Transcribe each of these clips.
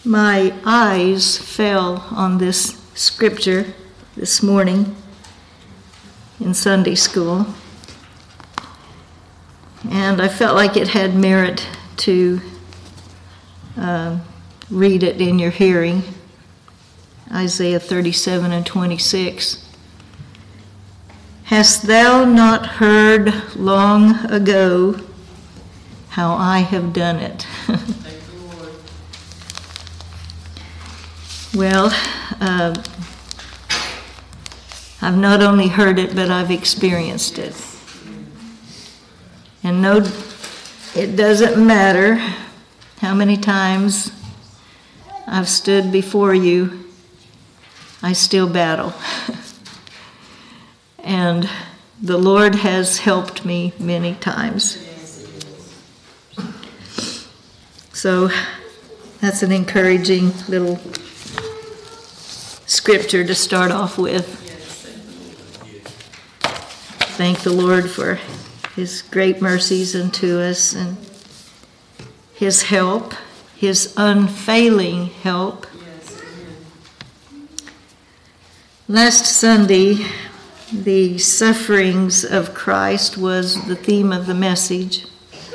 My eyes fell on this scripture this morning in Sunday school, and I felt like it had merit to read it in your hearing. Isaiah 37 and 26. Hast thou not heard long ago how I have done it? Well, I've not only heard it, but I've experienced it. And no, it doesn't matter how many times I've stood before you, I still battle. And the Lord has helped me many times. So that's an encouraging little scripture to start off with. Thank the Lord for his great mercies unto us and his help, his unfailing help. Last Sunday, the sufferings of Christ was the theme of the message,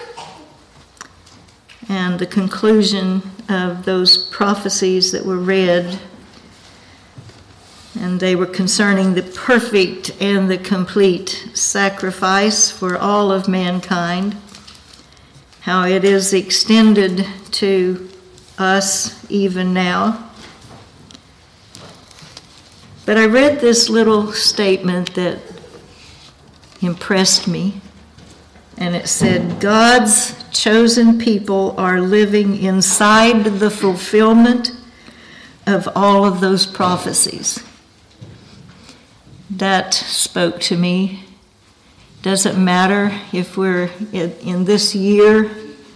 and the conclusion of those prophecies that were read, and they were concerning the perfect and the complete sacrifice for all of mankind, how it is extended to us even now. But I read this little statement that impressed me, and it said, God's chosen people are living inside the fulfillment of all of those prophecies. That spoke to me. Doesn't matter if we're in this year,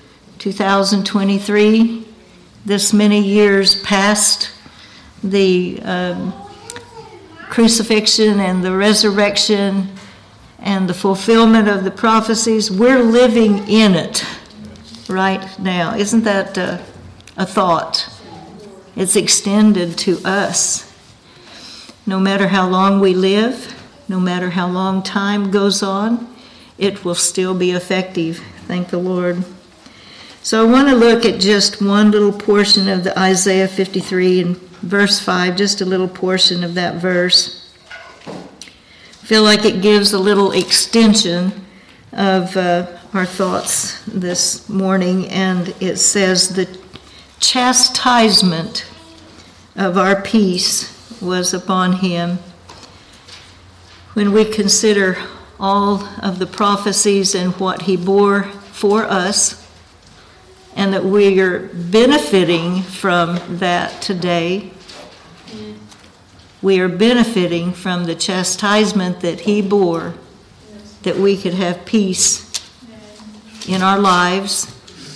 2023, this many years past the crucifixion and the resurrection and the fulfillment of the prophecies, we're living in it right now. Isn't that a thought? It's extended to us. No matter how long we live, no matter how long time goes on, it will still be effective. Thank the Lord. So I want to look at just one little portion of the Isaiah 53 and verse 5, just a little portion of that verse. I feel like it gives a little extension of our thoughts this morning, and it says, the chastisement of our peace was upon him. When we consider all of the prophecies and what he bore for us, and that we are benefiting from that today, we are benefiting from the chastisement that he bore, that we could have peace in our lives.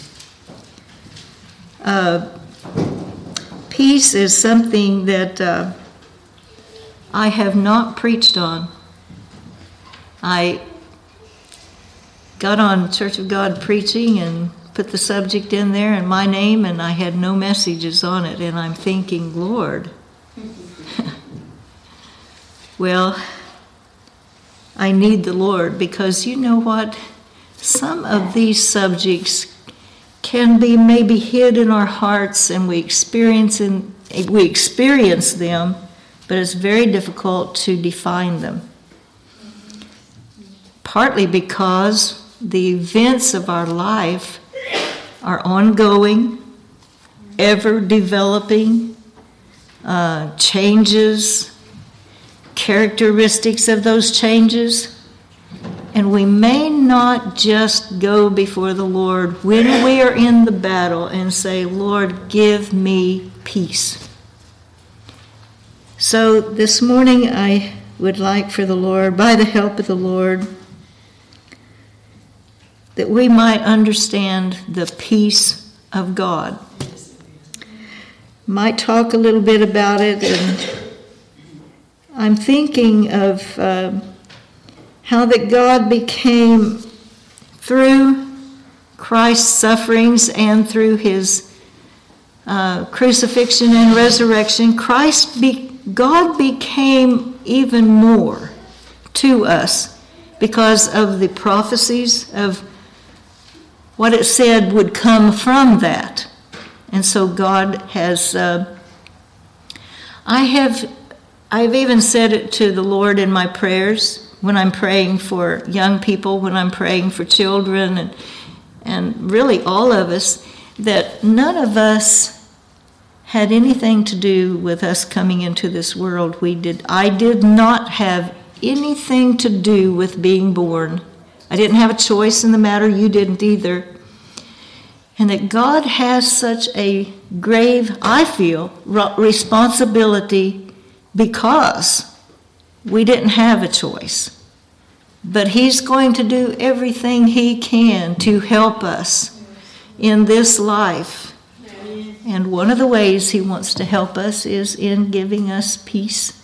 Peace is something that I have not preached on. I got on Church of God preaching and put the subject in there and my name, and I had no messages on it, and I'm thinking, Lord, well, I need the Lord, because you know what? Some of these subjects can be maybe hid in our hearts, and we experience them, but it's very difficult to define them. Partly because the events of our life are ongoing, ever developing, changes, characteristics of those changes, and we may not just go before the Lord when we are in the battle and say, Lord, give me peace. So this morning I would like for the Lord, by the help of the Lord, that we might understand the peace of God. Might talk a little bit about it, and I'm thinking of how that God became, through Christ's sufferings and through his crucifixion and resurrection, God became even more to us because of the prophecies of what it said would come from that. And so God has, I've even said it to the Lord in my prayers when I'm praying for young people, when I'm praying for children, and really all of us, that none of us had anything to do with us coming into this world. I did not have anything to do with being born. I didn't have a choice in the matter. You didn't either. And that God has such a grave, I feel, responsibility because we didn't have a choice. But He's going to do everything He can to help us in this life. And one of the ways He wants to help us is in giving us peace.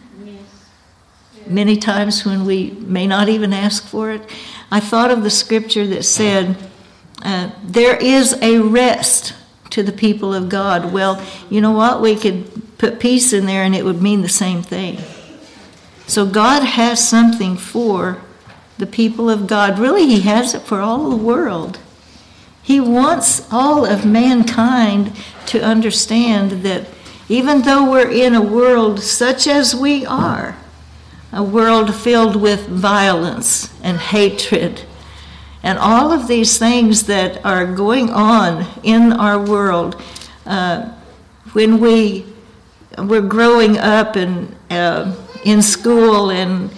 Many times when we may not even ask for it. I thought of the scripture that said, there is a rest to the people of God. Well, you know what? We could put peace in there and it would mean the same thing. So God has something for the people of God. Really, He has it for all the world. He wants all of mankind to understand that even though we're in a world such as we are, a world filled with violence and hatred, and all of these things that are going on in our world, when we're growing up and in school, and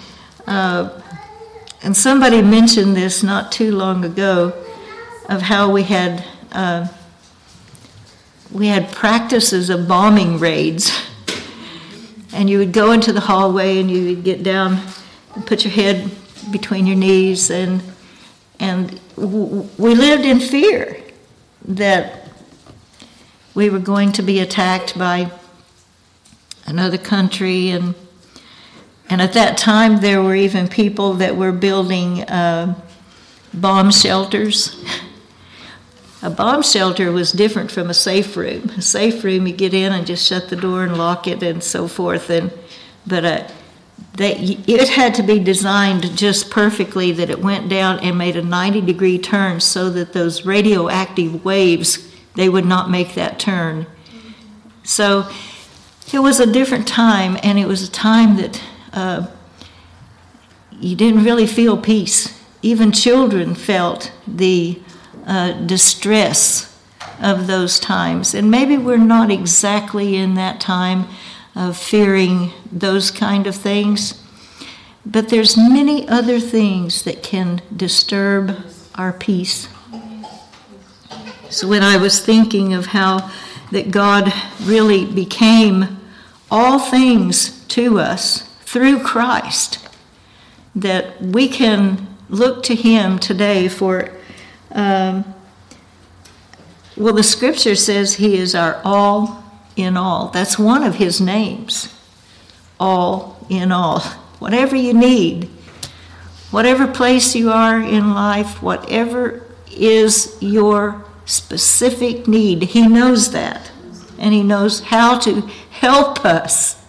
somebody mentioned this not too long ago, of how we had practices of bombing raids, and you would go into the hallway and you would get down and put your head between your knees, and we lived in fear that we were going to be attacked by another country, and at that time there were even people that were building bomb shelters. A bomb shelter was different from a safe room. A safe room, you get in and just shut the door and lock it and so forth. But it had to be designed just perfectly that it went down and made a 90-degree turn so that those radioactive waves, they would not make that turn. So it was a different time, and it was a time that you didn't really feel peace. Even children felt the distress of those times. And maybe we're not exactly in that time of fearing those kind of things, but there's many other things that can disturb our peace. So when I was thinking of how that God really became all things to us through Christ, that we can look to Him today for the scripture says He is our all in all. That's one of His names. All in all. Whatever you need, whatever place you are in life, whatever is your specific need, He knows that. And He knows how to help us.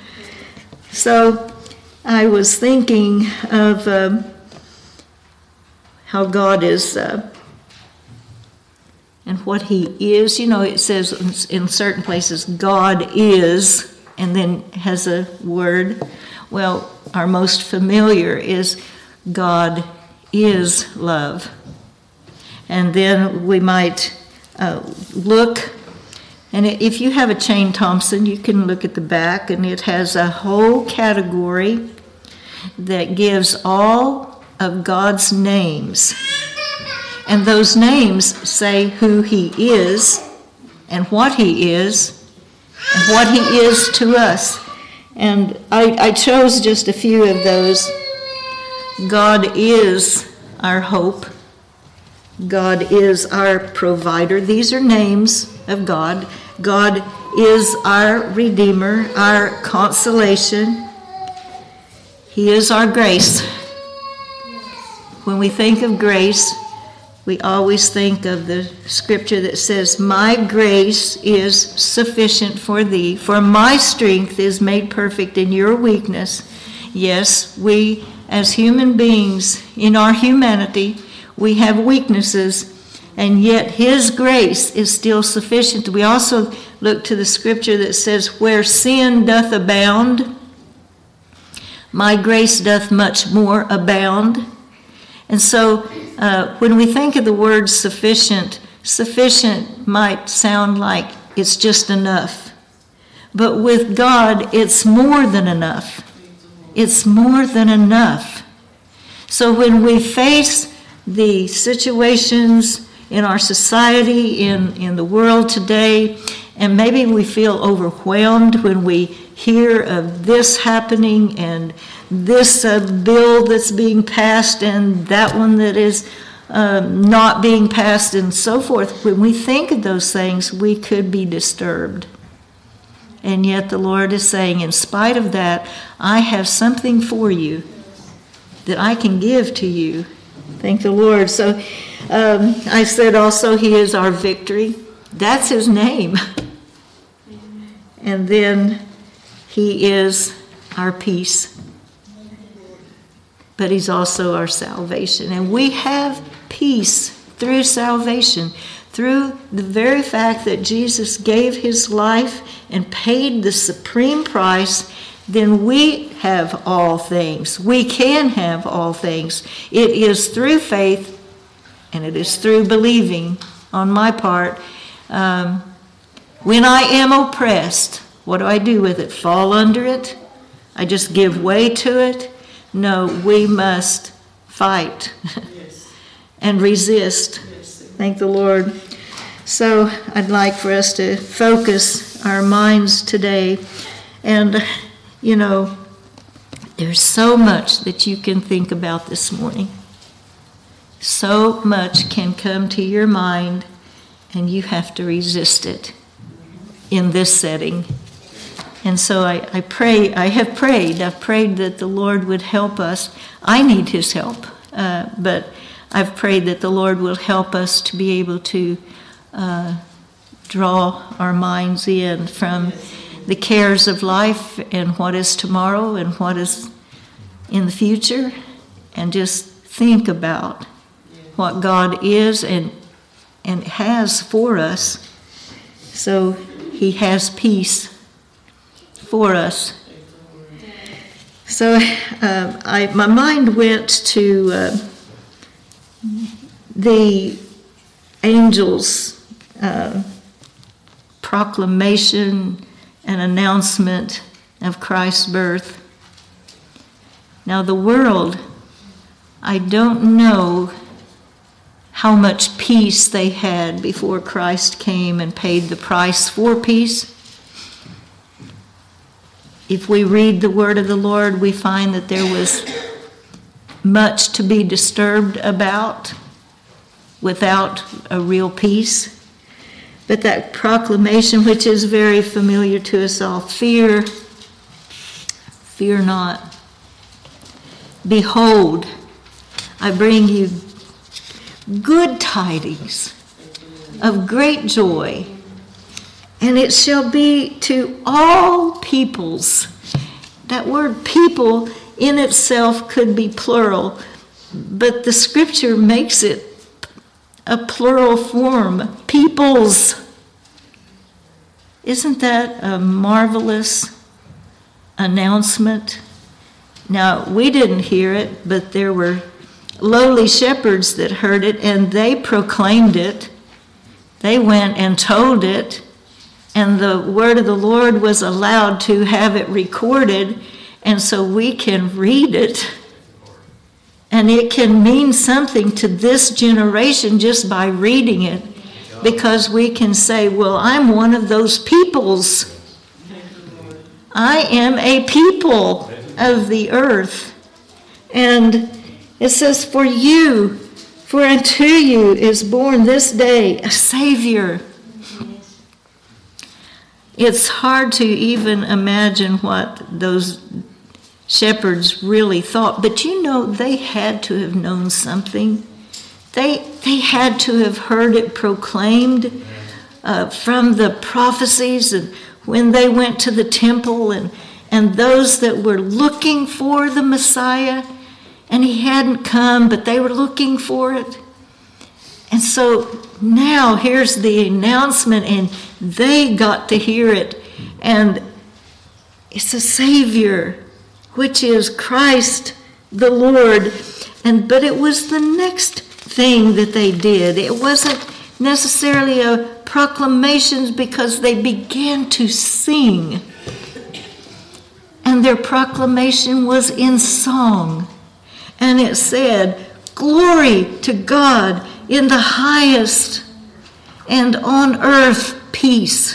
So I was thinking of how God is and what He is. You know, it says in certain places, God is, and then has a word. Well, our most familiar is God is love. And then we might look, and if you have a Chain Thompson, you can look at the back, and it has a whole category that gives all of God's names. And those names say who He is and what He is and what He is to us. And I chose just a few of those. God is our hope. God is our provider. These are names of God. God is our Redeemer, our consolation. He is our grace. When we think of grace, We always think of the scripture that says, "My grace is sufficient for thee, for my strength is made perfect in your weakness." Yes, we as human beings, in our humanity, we have weaknesses, and yet his grace is still sufficient. We also look to the scripture that says, "Where sin doth abound, my grace doth much more abound." And so when we think of the word sufficient, sufficient might sound like it's just enough. But with God, it's more than enough. It's more than enough. So when we face the situations in our society, in the world today, and maybe we feel overwhelmed when we hear of this happening and this bill that's being passed and that one that is not being passed and so forth. When we think of those things, we could be disturbed. And yet the Lord is saying, in spite of that, I have something for you that I can give to you. Thank the Lord. So I said also he is our victory. That's his name. And then he is our peace. But he's also our salvation. And we have peace through salvation, through the very fact that Jesus gave his life and paid the supreme price. Then we have all things. We can have all things. It is through faith, and it is through believing on my part. When I am oppressed, what do I do with it? Fall under it? I just give way to it? No, we must fight and resist. Thank the Lord. So I'd like for us to focus our minds today. And, you know, there's so much that you can think about this morning. So much can come to your mind, and you have to resist it in this setting. And so I've prayed that the Lord would help us. I need his help, but I've prayed that the Lord will help us to be able to draw our minds in from the cares of life and what is tomorrow and what is in the future, and just think about what God is and has for us. So he has peace for us. So my mind went to the angel's proclamation and announcement of Christ's birth. Now the world, I don't know how much peace they had before Christ came and paid the price for peace. If we read the word of the Lord, we find that there was much to be disturbed about without a real peace. But that proclamation, which is very familiar to us all, fear not. Behold, I bring you good tidings of great joy, and it shall be to all peoples. That word people in itself could be plural, but the scripture makes it a plural form, peoples. Isn't that a marvelous announcement? Now, we didn't hear it, but there were lowly shepherds that heard it, and they proclaimed it. They went and told it, and the word of the Lord was allowed to have it recorded, and so we can read it. And it can mean something to this generation just by reading it, because we can say, well, I'm one of those peoples. I am a people of the earth. And it says, for unto you is born this day a Savior. It's hard to even imagine what those shepherds really thought, but you know they had to have known something. They had to have heard it proclaimed from the prophecies, and when they went to the temple, and those that were looking for the Messiah, and he hadn't come, but they were looking for it. And so now here's the announcement, and they got to hear it. And it's a Savior, which is Christ the Lord. But it was the next thing that they did. It wasn't necessarily a proclamation, because they began to sing. And their proclamation was in song. And it said, "Glory to God in the highest, and on earth peace."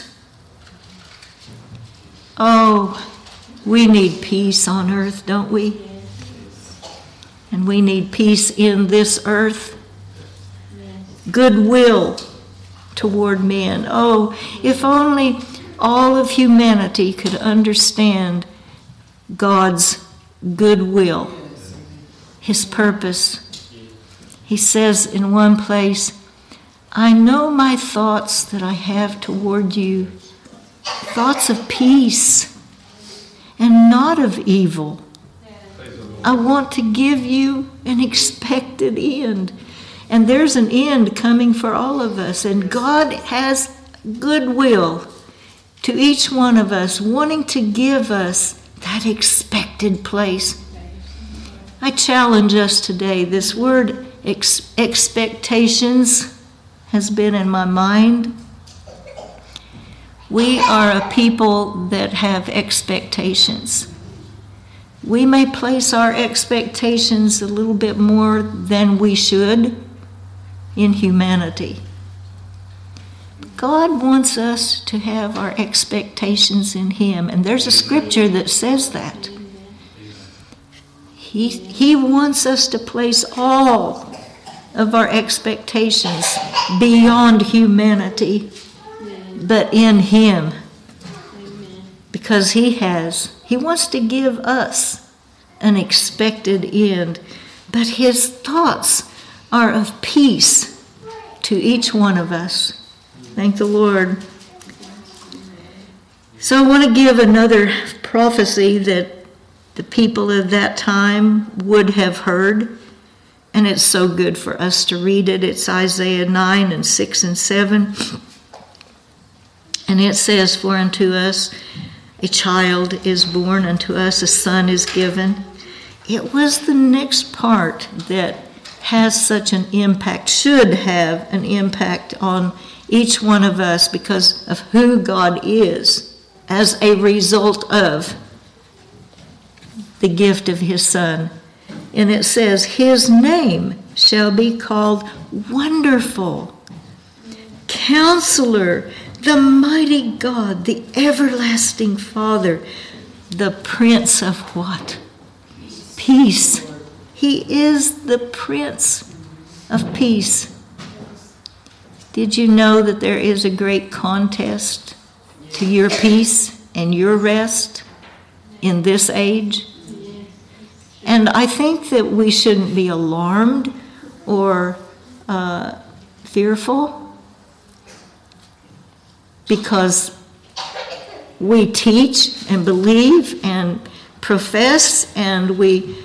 Oh, we need peace on earth, don't we? And we need peace in this earth. Goodwill toward men. Oh, if only all of humanity could understand God's goodwill, his purpose. He says in one place, "I know my thoughts that I have toward you, thoughts of peace and not of evil. I want to give you an expected end." And there's an end coming for all of us. And God has goodwill to each one of us, wanting to give us that expected place. I challenge us today. This word expectations has been in my mind. We are a people that have expectations. We may place our expectations a little bit more than we should in humanity. God wants us to have our expectations in him, and there's a scripture that says that. He wants us to place all of our expectations beyond humanity, but in him. Because he wants to give us an expected end, but his thoughts are of peace to each one of us. Thank the Lord. So I want to give another prophecy that the people of that time would have heard, and it's so good for us to read it. It's Isaiah 9 and 6 and 7. And it says, "For unto us a child is born, unto us a son is given." It was the next part that has such an impact, should have an impact on each one of us because of who God is as a result of the gift of his Son. And it says, "His name shall be called Wonderful, Counselor, the Mighty God, the Everlasting Father, the Prince of" what? Peace. He is the Prince of Peace. Did you know that there is a great contest to your peace and your rest in this age? And I think that we shouldn't be alarmed or fearful, because we teach and believe and profess, and we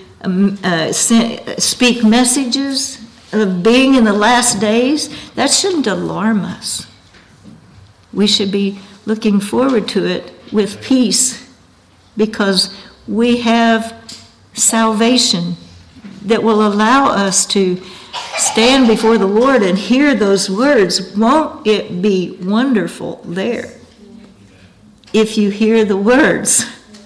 speak messages of being in the last days. That shouldn't alarm us. We should be looking forward to it with peace, because we have salvation that will allow us to stand before the Lord and hear those words. Won't it be wonderful there if you hear the words,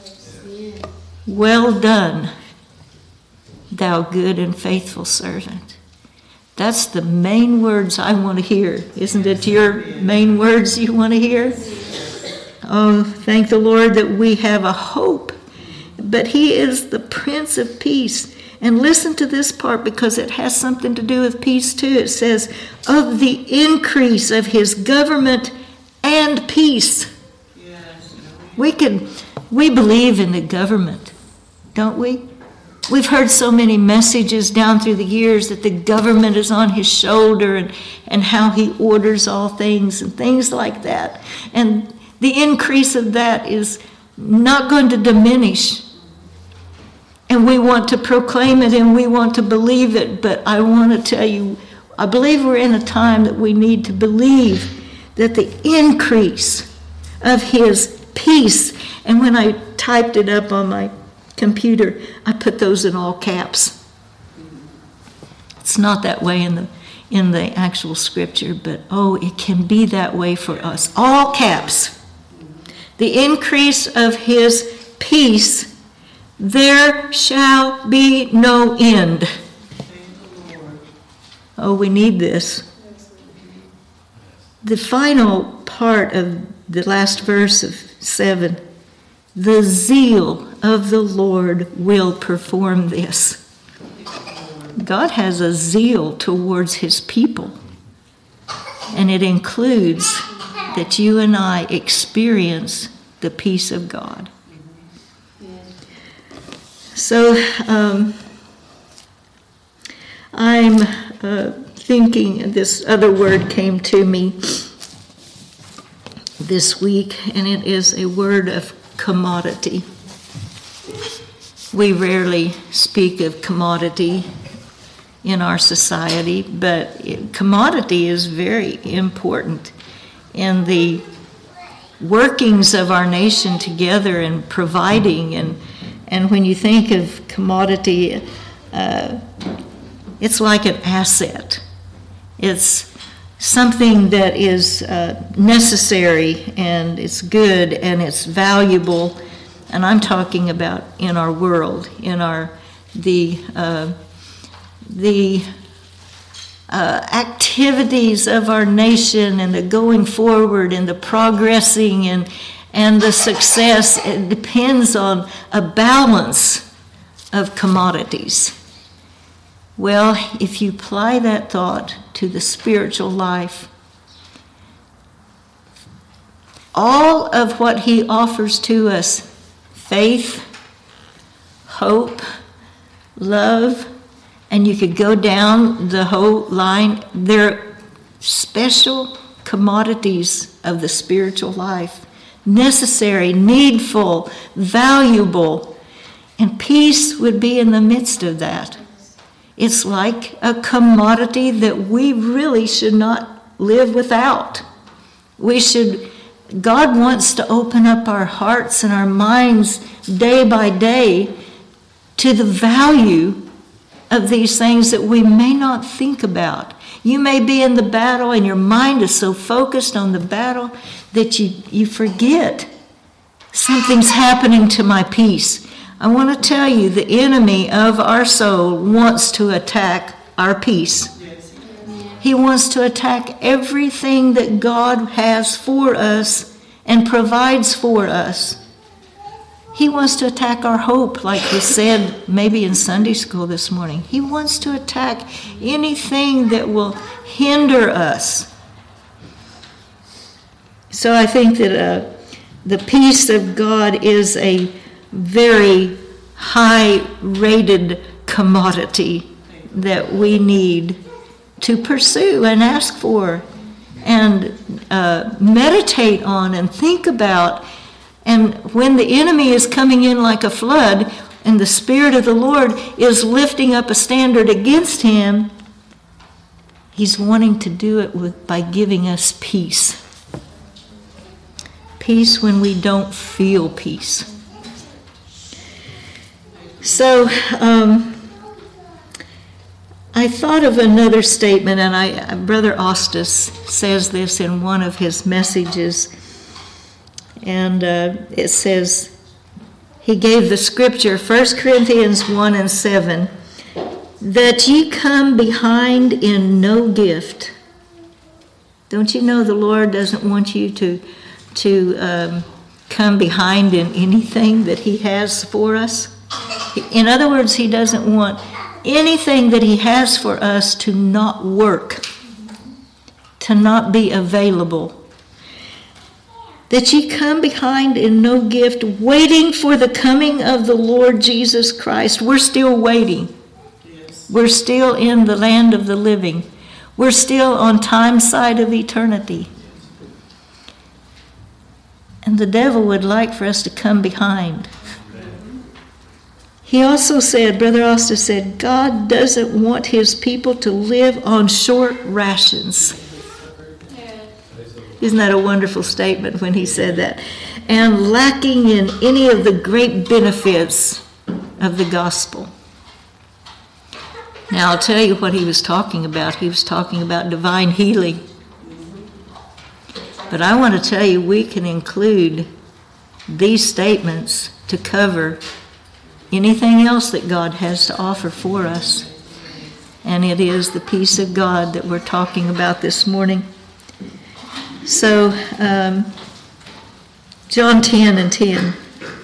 "Well done, thou good and faithful servant"? That's the main words I want to hear. Isn't it your main words you want to hear? Oh, thank the Lord that we have a hope. But he is the Prince of Peace. And listen to this part, because it has something to do with peace too. It says, "Of the increase of his government and peace." We believe in the government, don't we? We've heard so many messages down through the years that the government is on his shoulder and how he orders all things and things like that. And the increase of that is not going to diminish. And we want to proclaim it and we want to believe it. But I want to tell you, I believe we're in a time that we need to believe that the increase of his peace, and when I typed it up on my computer, I put those in all caps. It's not that way in the actual scripture, but it can be that way for us. All caps. The increase of his peace, there shall be no end. Oh, we need this. The final part of the last verse of 7, the zeal of the Lord will perform this. God has a zeal towards his people, and it includes that you and I experience the peace of God. So I'm thinking, this other word came to me this week, and it is a word of commodity. We rarely speak of commodity in our society, but commodity is very important in the workings of our nation together and providing. And when you think of commodity, it's like an asset. It's something that is necessary, and it's good, and it's valuable. And I'm talking about in our world, in the activities of our nation, and the going forward, and the progressing, and the success. It depends on a balance of commodities. Well, if you apply that thought to the spiritual life, all of what he offers to us, faith, hope, love, and you could go down the whole line, they're special commodities of the spiritual life, necessary, needful, valuable, and peace would be in the midst of that. It's like a commodity that we really should not live without. God wants to open up our hearts and our minds day by day to the value of these things that we may not think about. You may be in the battle and your mind is so focused on the battle that you forget something's happening to my peace. I want to tell you, the enemy of our soul wants to attack our peace. He wants to attack everything that God has for us and provides for us. He wants to attack our hope, like we said maybe in Sunday school this morning. He wants to attack anything that will hinder us. So I think that the peace of God is a very high-rated commodity that we need to pursue and ask for and meditate on and think about. And when the enemy is coming in like a flood and the Spirit of the Lord is lifting up a standard against him, he's wanting to do it by giving us peace. Peace when we don't feel peace. So I thought of another statement, and Brother Ostis says this in one of his messages, and it says, he gave the scripture, 1 Corinthians 1:7, that ye come behind in no gift. Don't you know the Lord doesn't want you to come behind in anything that he has for us? In other words, he doesn't want anything that he has for us to not work, to not be available. that ye come behind in no gift, waiting for the coming of the Lord Jesus Christ. We're still waiting. Yes. We're still in the land of the living. We're still on time's side of eternity. And the devil would like for us to come behind. He also said, Brother Austin said, God doesn't want his people to live on short rations. Isn't that a wonderful statement when he said that? And lacking in any of the great benefits of the gospel. Now, I'll tell you what he was talking about. He was talking about divine healing. But I want to tell you, we can include these statements to cover anything else that God has to offer for us. And it is the peace of God that we're talking about this morning. So, John 10:10.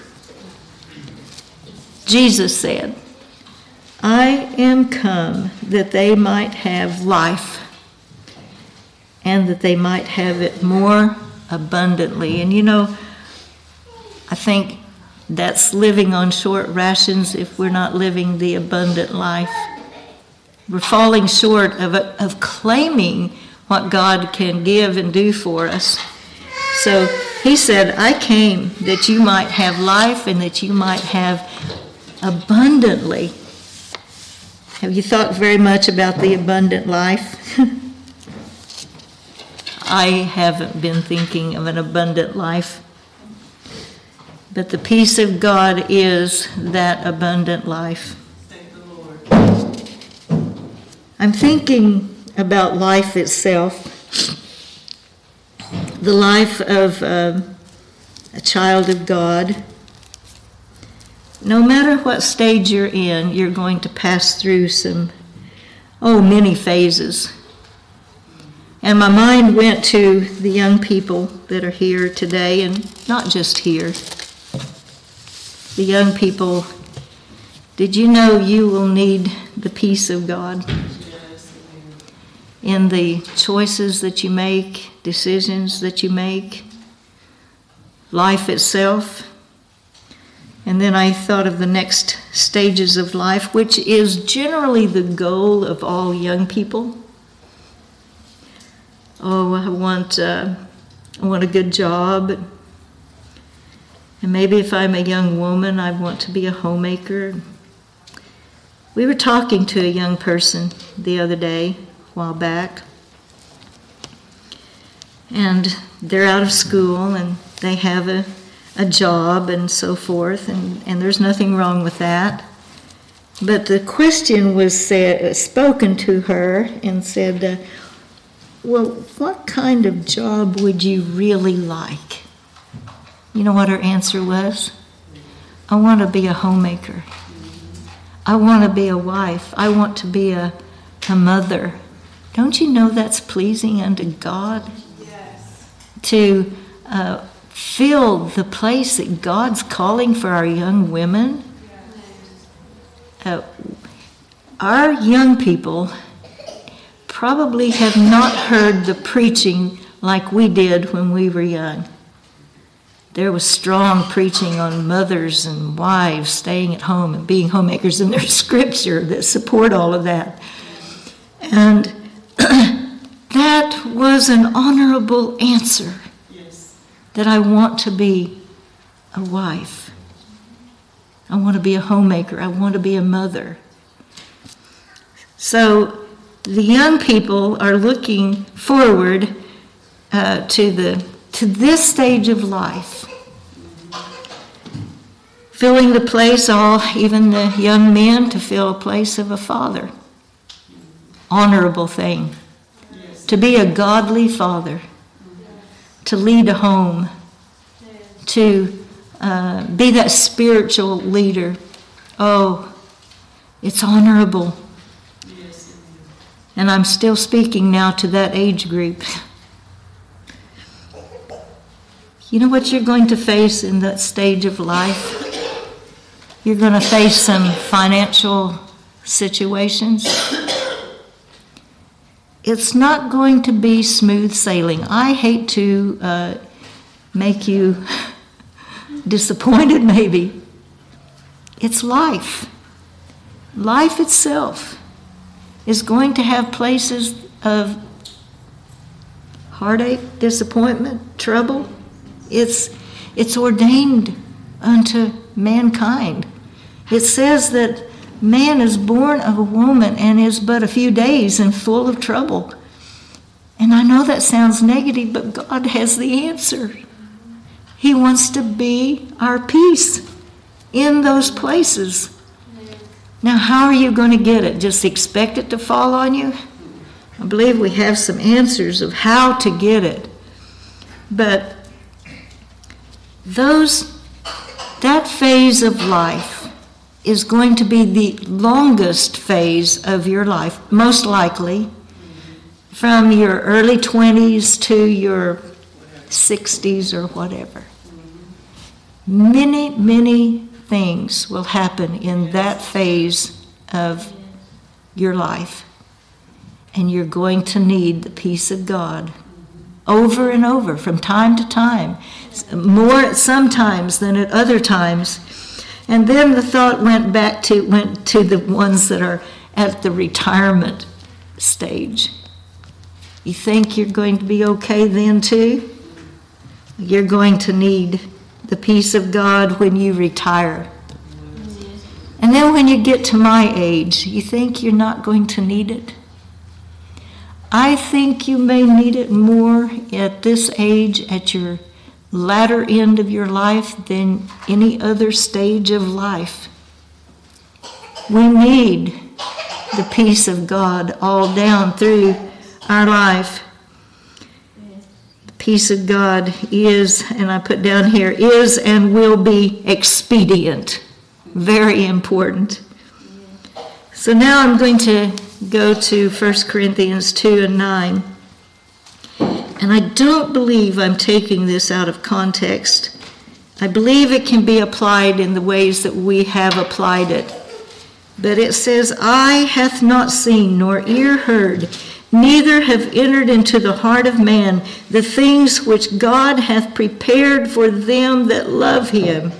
Jesus said, I am come that they might have life, and that they might have it more abundantly. And you know, I think that's living on short rations if we're not living the abundant life. We're falling short of claiming what God can give and do for us. So he said, I came that you might have life and that you might have abundantly. Have you thought very much about the abundant life? I haven't been thinking of an abundant life. But the peace of God is that abundant life. Thank the Lord. I'm thinking about life itself. The life of a child of God. No matter what stage you're in, you're going to pass through many phases. And my mind went to the young people that are here today, and not just here. The young people, did you know you will need the peace of God? Yes. In the choices that you make, decisions that you make, life itself. And then I thought of the next stages of life, which is generally the goal of all young people. Oh, I want a good job. And maybe if I'm a young woman, I want to be a homemaker. We were talking to a young person the other day, a while back. And they're out of school and they have a job and so forth, and there's nothing wrong with that. But the question was spoken to her and said, well, what kind of job would you really like? You know what her answer was? I want to be a homemaker. I want to be a wife. I want to be a mother. Don't you know that's pleasing unto God? Yes. To fill the place that God's calling for our young women. Our young people probably have not heard the preaching like we did when we were young. There was strong preaching on mothers and wives staying at home and being homemakers, and there's scripture that support all of that. And that was an honorable answer. Yes. That I want to be a wife. I want to be a homemaker. I want to be a mother. So the young people are looking forward to this stage of life. Filling the place, even the young men, to fill a place of a father. Honorable thing. Yes. To be a godly father. To lead a home. To be that spiritual leader. Oh, it's honorable. Yes. And I'm still speaking now to that age group. You know what you're going to face in that stage of life? You're going to face some financial situations. It's not going to be smooth sailing. I hate to make you disappointed maybe. It's life. Life itself is going to have places of heartache, disappointment, trouble. It's ordained unto mankind. It says that man is born of a woman and is but a few days and full of trouble. And I know that sounds negative, but God has the answer. He wants to be our peace in those places. Now, how are you going to get it? Just expect it to fall on you? I believe we have some answers of how to get it. But that phase of life is going to be the longest phase of your life, most likely, from your early 20s to your 60s or whatever. Many, many things will happen in that phase of your life. And you're going to need the peace of God over and over, from time to time. More sometimes than at other times. And then the thought went to the ones that are at the retirement stage. You think you're going to be okay then too? You're going to need the peace of God when you retire. And then when you get to my age, you think you're not going to need it? I think you may need it more at this age, at your latter end of your life, than any other stage of life. We need the peace of God all down through our life. The peace of God is, and I put down here, is and will be expedient. Very important. So now I'm going to go to 1 Corinthians 2 and 9. And I don't believe I'm taking this out of context. I believe it can be applied in the ways that we have applied it. But it says, "Eye hath not seen, nor ear heard, neither have entered into the heart of man the things which God hath prepared for them that love him."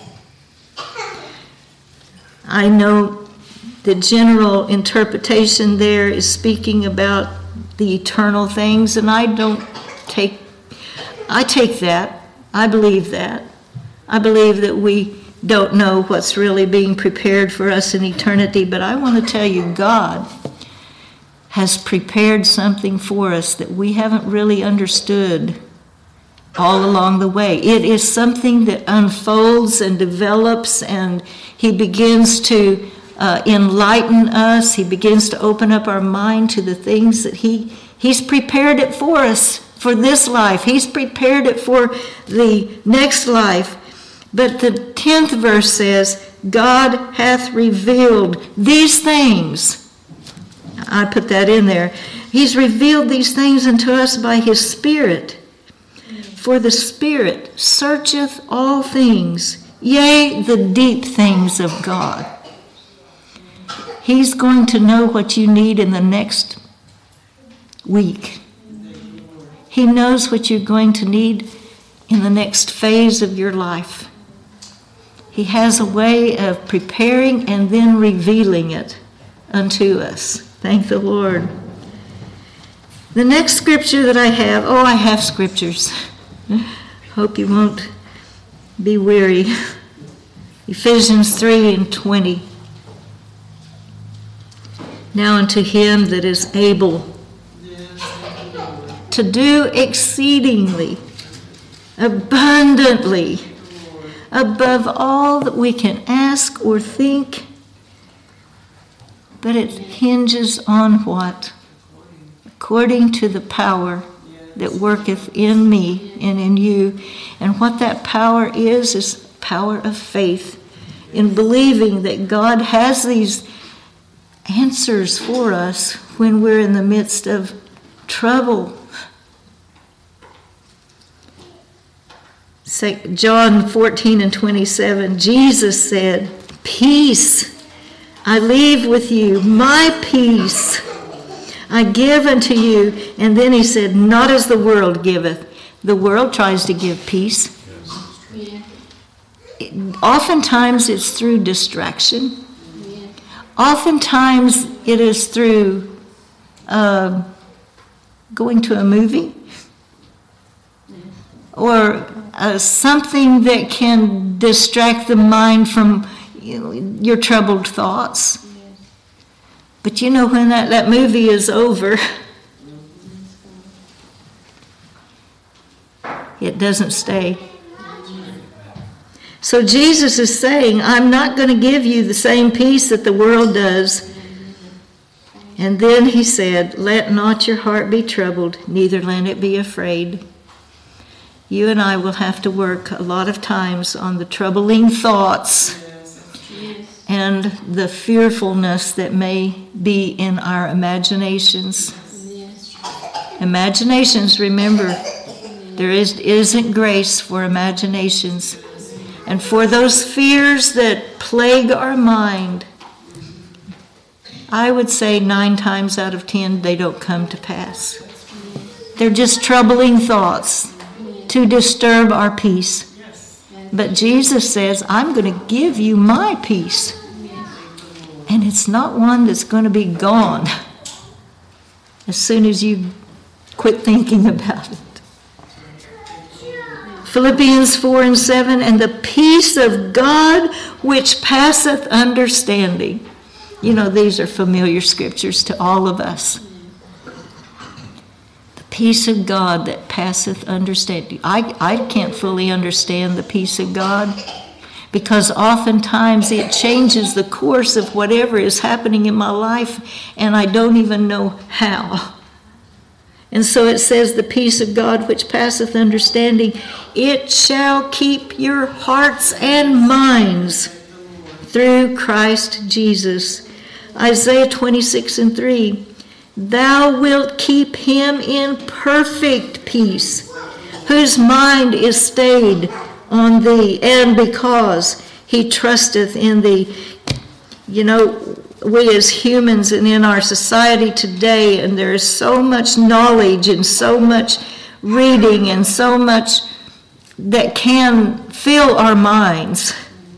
I know the general interpretation there is speaking about the eternal things, and I take that. I believe that. I believe that we don't know what's really being prepared for us in eternity, but I want to tell you, God has prepared something for us that we haven't really understood all along the way. It is something that unfolds and develops, and he begins to enlighten us. He begins to open up our mind to the things that he's prepared it for us for this life. He's prepared it for the next life. But the 10th verse says, "God hath revealed these things." I put that in there. He's revealed these things unto us by his Spirit. For the Spirit searcheth all things, yea, the deep things of God. He's going to know what you need in the next week. He knows what you're going to need in the next phase of your life. He has a way of preparing and then revealing it unto us. Thank the Lord. The next scripture that I have scriptures. Hope you won't be weary. Ephesians 3 and 20. "Now unto him that is able to do exceedingly, abundantly, above all that we can ask or think." But it hinges on what? According to the power that worketh in me and in you. And what that power is power of faith, in believing that God has these answers for us when we're in the midst of trouble. John 14 and 27, Jesus said, "Peace I leave with you, my peace I give unto you." And then he said, "Not as the world giveth, The world tries to give peace. Yeah. Oftentimes it's through distraction. Yeah. Oftentimes it is through going to a movie or something that can distract the mind from your troubled thoughts. But you know, when that movie is over, it doesn't stay. So Jesus is saying, I'm not going to give you the same peace that the world does. And then he said, let not your heart be troubled, neither let it be afraid. You and I will have to work a lot of times on the troubling thoughts and the fearfulness that may be in our imaginations. Imaginations, remember, there isn't grace for imaginations. And for those fears that plague our mind, I would say 9 times out of 10, they don't come to pass. They're just troubling thoughts to disturb our peace. But Jesus says, I'm going to give you my peace. And it's not one that's going to be gone as soon as you quit thinking about it. Philippians 4:7, and the peace of God which passeth understanding. You know, these are familiar scriptures to all of us. The peace of God that passeth understanding. I can't fully understand the peace of God because oftentimes it changes the course of whatever is happening in my life, and I don't even know how. And so it says, the peace of God which passeth understanding, it shall keep your hearts and minds through Christ Jesus. Isaiah 26:3, thou wilt keep him in perfect peace, whose mind is stayed on thee, and because he trusteth in thee. You know, we as humans and in our society today, and there is so much knowledge and so much reading and so much that can fill our minds.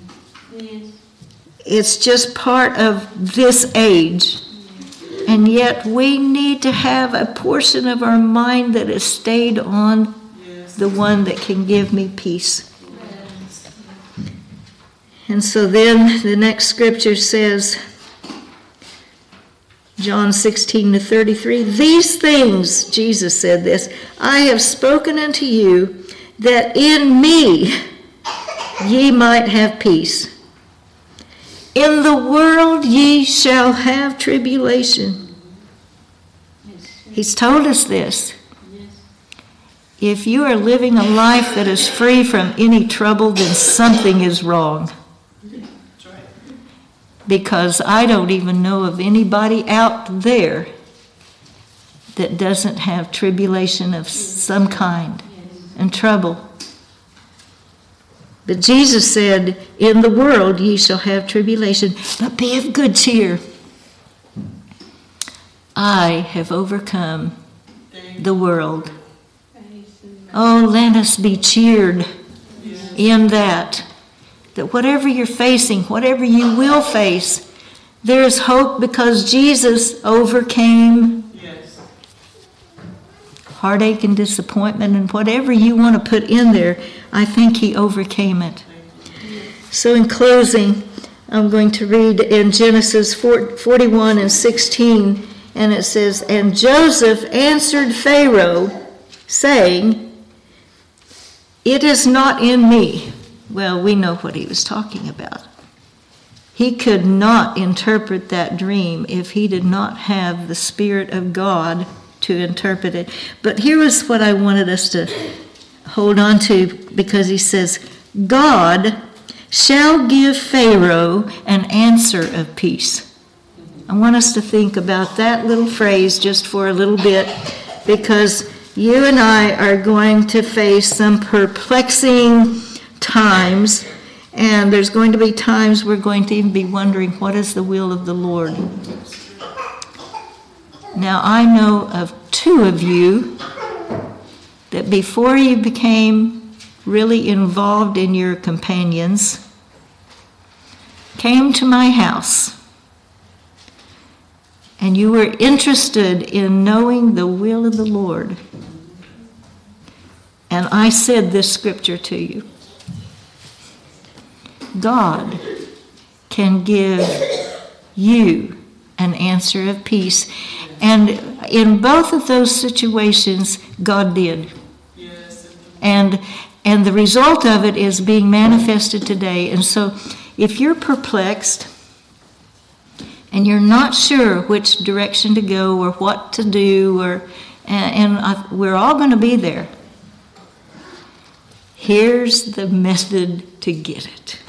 It's just part of this age. And yet we need to have a portion of our mind that is stayed on the one that can give me peace. And so then the next scripture says, John 16:33, these things, Jesus said this, I have spoken unto you, that in me ye might have peace. In the world ye shall have tribulation. He's told us this. If you are living a life that is free from any trouble, then something is wrong. Because I don't even know of anybody out there that doesn't have tribulation of some kind and trouble. But Jesus said, in the world ye shall have tribulation, but be of good cheer. I have overcome the world. Oh, let us be cheered in that whatever you're facing, whatever you will face, there is hope because Jesus overcame heartache and disappointment and whatever you want to put in there. I think he overcame it. So in closing, I'm going to read in Genesis 41:16, and it says, and Joseph answered Pharaoh, saying, it is not in me. Well, we know what he was talking about. He could not interpret that dream if he did not have the Spirit of God to interpret it. But here is what I wanted us to hold on to, because he says, God shall give Pharaoh an answer of peace. I want us to think about that little phrase just for a little bit, because you and I are going to face some perplexing times, and there's going to be times we're going to even be wondering, what is the will of the Lord? Now, I know of 2 of you that before you became really involved in your companions, came to my house, and you were interested in knowing the will of the Lord. And I said this scripture to you. God can give you an answer of peace. And in both of those situations, God did. Yes. And the result of it is being manifested today. And so if you're perplexed and you're not sure which direction to go or what to do, we're all going to be there. Here's the method to get it.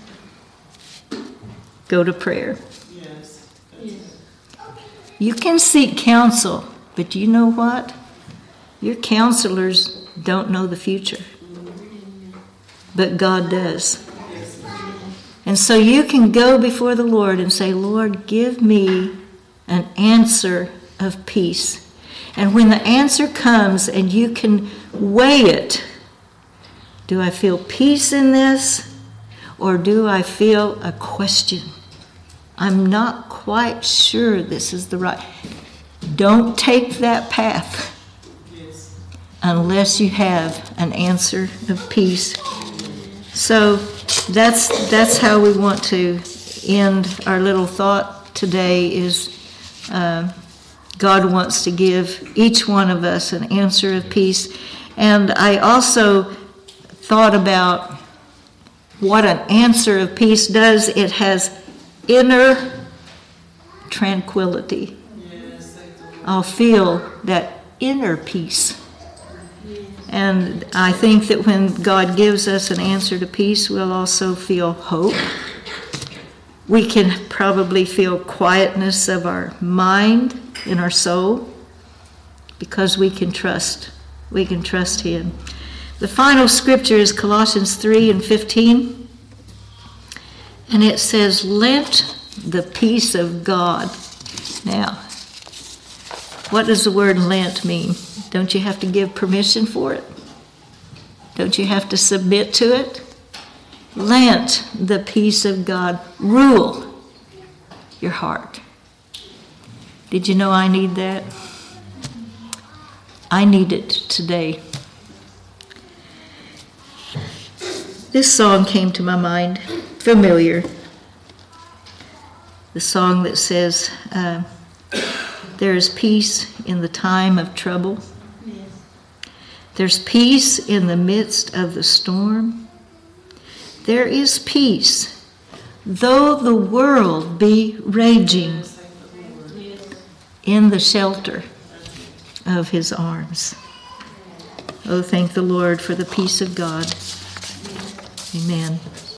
Go to prayer. Yes. You can seek counsel, but you know what? Your counselors don't know the future. But God does. And so you can go before the Lord and say, Lord, give me an answer of peace. And when the answer comes and you can weigh it, do I feel peace in this? Or do I feel a question? I'm not quite sure this is the right. Don't take that path unless you have an answer of peace. So that's how we want to end our little thought today is God wants to give each one of us an answer of peace. And I also thought about what an answer of peace does. It has inner tranquility. Yes. I'll feel that inner peace. And I think that when God gives us an answer to peace, we'll also feel hope. We can probably feel quietness of our mind, in our soul, because we can trust. We can trust Him. The final scripture is Colossians 3:15. And it says, let the peace of God. Now, what does the word lent mean? Don't you have to give permission for it? Don't you have to submit to it? Let the peace of God rule your heart. Did you know I need that? I need it today. This song came to my mind, familiar. The song that says, there is peace in the time of trouble. Yes. There's peace in the midst of the storm. There is peace, though the world be raging, in the shelter of His arms. Oh, thank the Lord for the peace of God. Amen.